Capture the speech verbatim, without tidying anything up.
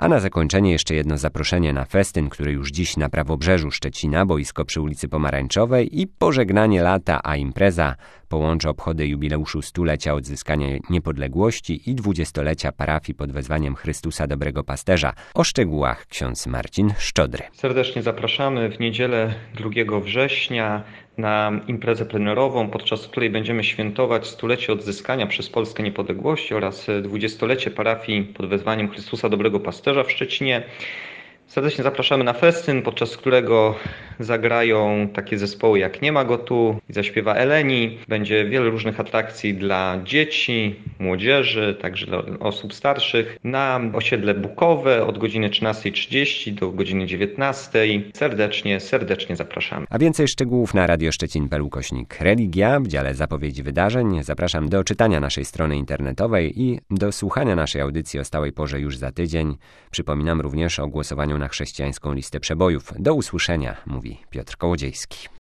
A na zakończenie jeszcze jedno zaproszenie na festyn, który już dziś na prawobrzeżu Szczecina, boisko przy ulicy Pomarańczowej i pożegnanie lata, a impreza połączy obchody jubileuszu stulecia odzyskania niepodległości i dwudziestolecia parafii pod wezwaniem Chrystusa Dobrego Pasterza. O szczegółach ksiądz Marcin Szczodry. Serdecznie zapraszamy w niedzielę drugiego września na imprezę plenerową, podczas której będziemy świętować stulecie odzyskania przez Polskę niepodległości oraz dwudziestolecie parafii pod wezwaniem Chrystusa Dobrego Pasterza w Szczecinie. Serdecznie zapraszamy na festyn, podczas którego zagrają takie zespoły jak Nie ma go tu, zaśpiewa Eleni. Będzie wiele różnych atrakcji dla dzieci, młodzieży, także dla osób starszych. Na osiedle Bukowe od godziny trzynastej trzydzieści do godziny dziewiętnastej. Serdecznie, serdecznie zapraszamy. A więcej szczegółów na radioszczecin kropka p l ukośnik religia. W dziale zapowiedzi wydarzeń zapraszam do czytania naszej strony internetowej i do słuchania naszej audycji o stałej porze już za tydzień. Przypominam również o głosowaniu na chrześcijańską listę przebojów. Do usłyszenia, mówi Piotr Kołodziejski.